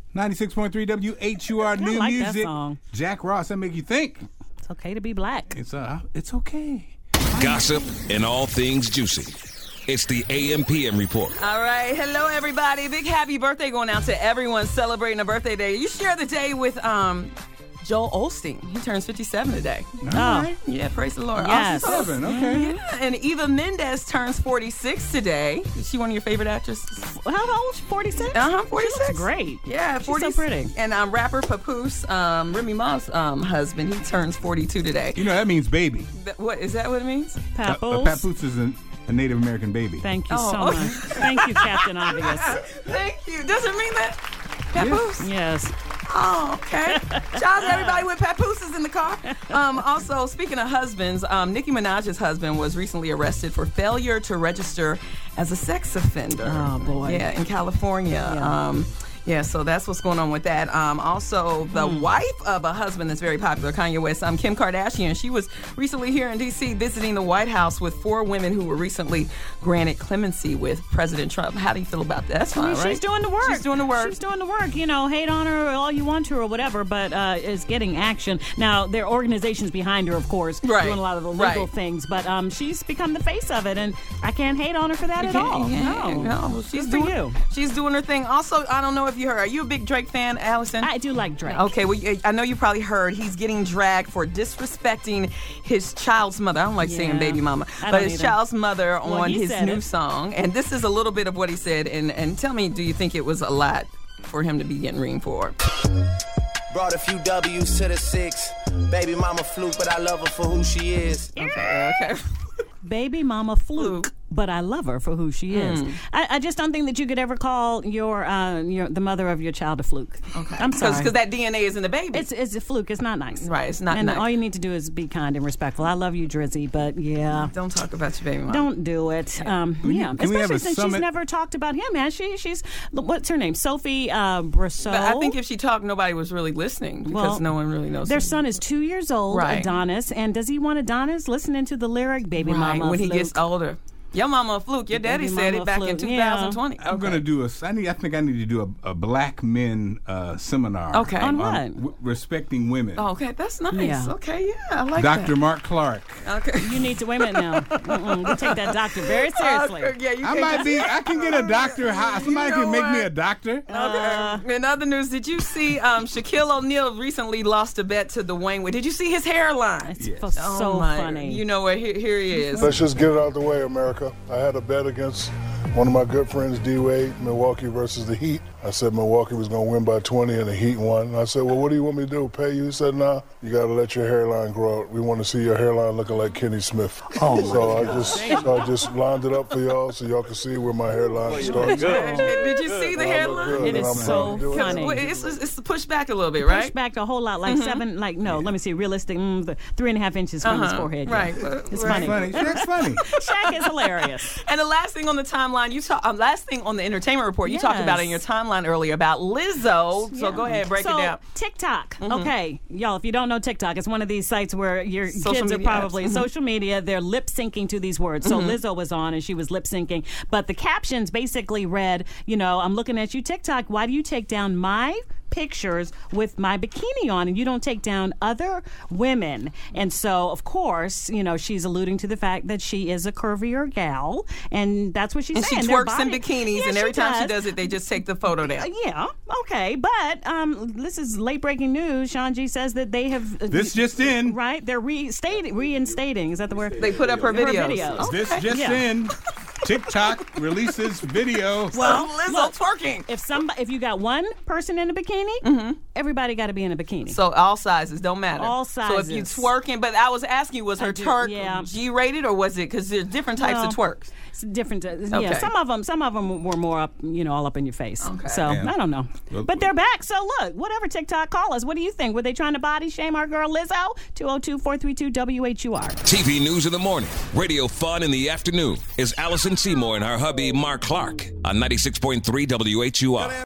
96.3 WHUR New like Music. that song. Jack Ross, that make you think. It's okay to be black. It's okay. Gossip and all things juicy. It's the AM/PM report. All right. Hello, everybody. Big happy birthday going out to everyone celebrating a birthday day. You share the day with Joel Osteen. He turns 57 today. All right. Yeah, praise the Lord. Yes. Also, 7, okay. yeah, and Eva Mendes turns 46 today. Is she one of your favorite actresses? How old? 46? 46. She looks great. Yeah, She's 46. so pretty. And rapper Papoose, Remy Ma's husband, he turns 42 today. You know, that means baby. Is that what it means? Papoose. Papoose is a Native American baby. Thank you so Oh. much. Thank you, Captain Obvious. Thank you. Does it mean that? Papoose? Yes. Oh, okay. Shout out to everybody with papooses in the car. Also, speaking of husbands, Nicki Minaj's husband was recently arrested for failure to register as a sex offender. Oh, boy. Yeah, in California. Yeah, so that's what's going on with that. Also, the wife of a husband that's very popular, Kanye West, Kim Kardashian, she was recently here in D.C. visiting the White House with 4 women who were recently granted clemency with President Trump. How do you feel about that? That's fine, right? She's doing the work. She's doing the work. She's doing the work. You know, hate on her all you want to or whatever, but is getting action. Now, there are organizations behind her, of course, Right. doing a lot of the legal Right. things, but she's become the face of it, and I can't hate on her for that at all. No, she's Good for doing, you. She's doing her thing. Also, I don't know if you heard. Are you a big Drake fan, Allison? I do like Drake. Okay, well, I know you probably heard he's getting dragged for disrespecting his child's mother. I don't like saying Yeah. baby mama, I but don't his either. child's mother Well, on he his said new it. song. And this is a little bit of what he said. And tell me, do you think it was a lot for him to be getting reamed for? Brought a few W's to the 6. Baby mama fluke, but I love her for who she is. Okay. Baby mama fluke, but I love her for who she is. I just don't think that you could ever call your the mother of your child a fluke. Okay. I'm sorry. Because that DNA is in the baby. It's a fluke. It's not nice. Right, it's not and nice. all you need to do is be kind and respectful. I love you, Drizzy, but yeah. Don't talk about your baby mama. Don't do it. Yeah, can we have especially a since summit? she's never talked about him, has she? She's what's her name? Sophie Brousseau. But I think if she talked, nobody was really listening because Well, no one really knows. Their who- son is 2 years old, Right. Adonis, and does he want Adonis listening to the lyric "Baby Right, Mama"? when he fluke? gets older. Your mama a fluke. Your daddy Baby said mama it back in fluke. Yeah. 2020. I'm gonna do I think I need to do a black men seminar. Okay. On what? Respecting women. Oh, okay, that's nice. Yeah. Okay, yeah, I like Dr. that. Mark Clark. Okay. You need to wait a minute now. You take that doctor very seriously. Yeah, you I can get a doctor. Somebody know can make me what? a doctor. Okay. In other news, did you see Shaquille O'Neal recently lost a bet to Dwayne Wade? Did you see his hairline? It's Yes. so my. funny. You know what? Here he is. Let's just get it out of the way, America. I had a bet against one of my good friends, D-Wade, Milwaukee versus the Heat. I said Milwaukee was going to win by 20 and the Heat won. And I said, well, what do you want me to do, pay you? He said, nah, you got to let your hairline grow out. We want to see your hairline looking like Kenny Smith. So I just lined it up for y'all so y'all can see where my hairline starts. Did you see the hairline? It is so funny. Well, it's pushed back a little bit, right? Push back a whole lot, like let me see, realistic, 3.5 inches from his forehead. Yeah. Right. It's Right. funny. That's funny. Shaq is hilarious. And the last thing on the timeline, last thing on the entertainment report, you talked about it in your timeline earlier about Lizzo. So go ahead, break it down. TikTok. Okay, y'all, if you don't know TikTok, it's one of these sites where your Social kids are media probably apps. social media. They're lip syncing to these words. So Lizzo was on and she was lip syncing, but the captions basically read, I'm looking at you, TikTok. Why do you take down my pictures with my bikini on and you don't take down other women? And so, of course, she's alluding to the fact that she is a curvier gal, and that's what she's And saying. she Their twerks in body- bikinis, Yeah, and every time she does. does it, they just take the photo down. Yeah, okay, but this is late breaking news. Sean G says that they have This just in. right. They're reinstating. Is that the word? They put up her videos. videos. This just Yeah. in. TikTok releases video. Well, Lizzo look, twerking. if you got one person in a bikini, everybody got to be in a bikini. So all sizes don't matter. All So if you sizes. twerking, but I was asking you, was her twerk yeah. G-rated or was it? Because there's different types of twerks. It's different. Yeah, Okay. some of them were more up, all up in your face. Okay. So Yeah. I don't know, Well, but they're back. So look, whatever TikTok, call us. What do you think? Were they trying to body shame our girl Lizzo? 202-432-WHUR. TV News in the morning. Radio Fun in the afternoon. Is Allison Seymour and her hubby Mark Clark on 96.3 WHUR.